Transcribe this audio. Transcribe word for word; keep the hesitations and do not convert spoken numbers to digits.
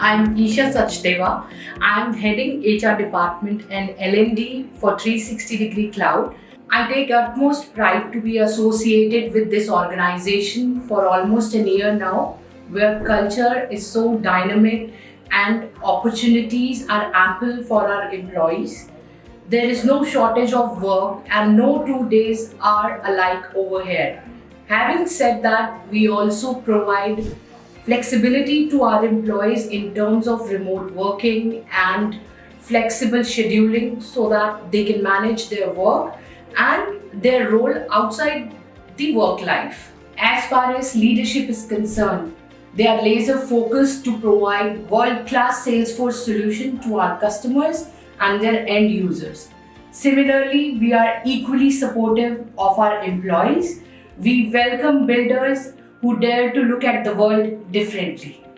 I'm Isha Sachdeva. I'm heading H R department and L and D for three sixty degree Cloud. I take utmost pride to be associated with this organization for almost a year now, where culture is so dynamic and opportunities are ample for our employees. There is no shortage of work and no two days are alike over here. Having said that, we also provide flexibility to our employees in terms of remote working and flexible scheduling so that they can manage their work and their role outside the work life. As far as leadership is concerned, they are laser focused to provide world-class Salesforce solution to our customers and their end users. Similarly, we are equally supportive of our employees. We welcome builders who dare to look at the world differently.